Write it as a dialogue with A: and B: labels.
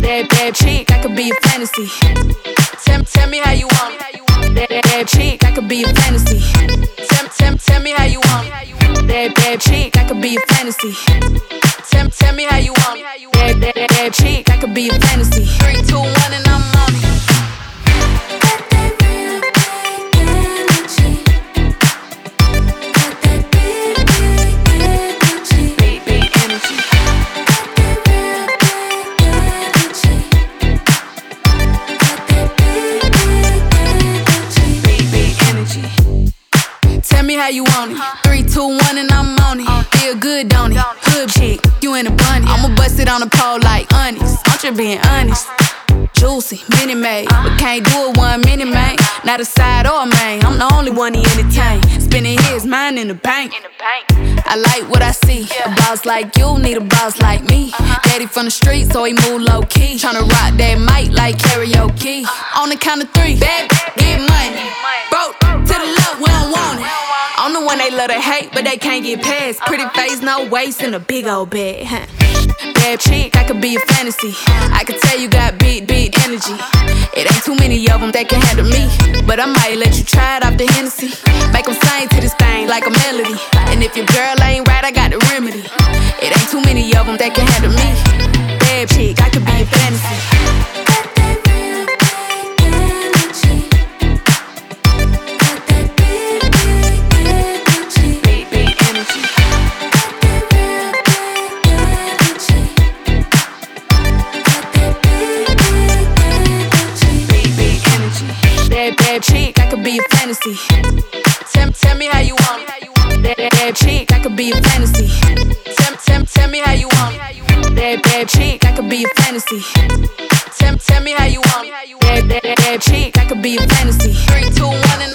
A: Bad chick, I could be a fantasy. Tell me how you want it. Bad chick, I could be a fantasy. Tell me how you want it. Bad chick, I could be a fantasy. Tell me how you want it. Bad chick, I could be a fantasy. 3, 2, 1, and I'm on it. Tell me how you want it. 3, 2, 1, and I'm on it. Feel good, don't it? Hood chick, you in a bunny. I'ma bust it on the pole like honest. I'm just being honest. Juicy, mini made, but can't do it 1 minute, man. Not a side or a main. I'm the only one he entertain. Spending his mind in the bank. I like what I see. A boss like you need a boss like me. Daddy from the street, so he move low key. Tryna rock that mic like karaoke. On the count of 3, baby, get money. Broke to the left, we don't want it. I'm the one they love to hate, but they can't get past. Pretty face, no waist, and a big old bag. Bad chick, I could be a fantasy. I could tell you got big energy. It ain't too many of them that can handle me, but I might let you try it off the Hennessy. Make them sing to this thing like a melody. And if your girl ain't right, I got the remedy. It ain't too many of them that can handle me. Bad chick, I could be a fantasy. Bad chick, I could be a fantasy. Tell me how you want it. Bad chick, I could be a fantasy. Tell me how you want it. Bad chick, I could be a fantasy. Tell me how you want it. Bad chick, I could be a fantasy. 3, 2, 1, and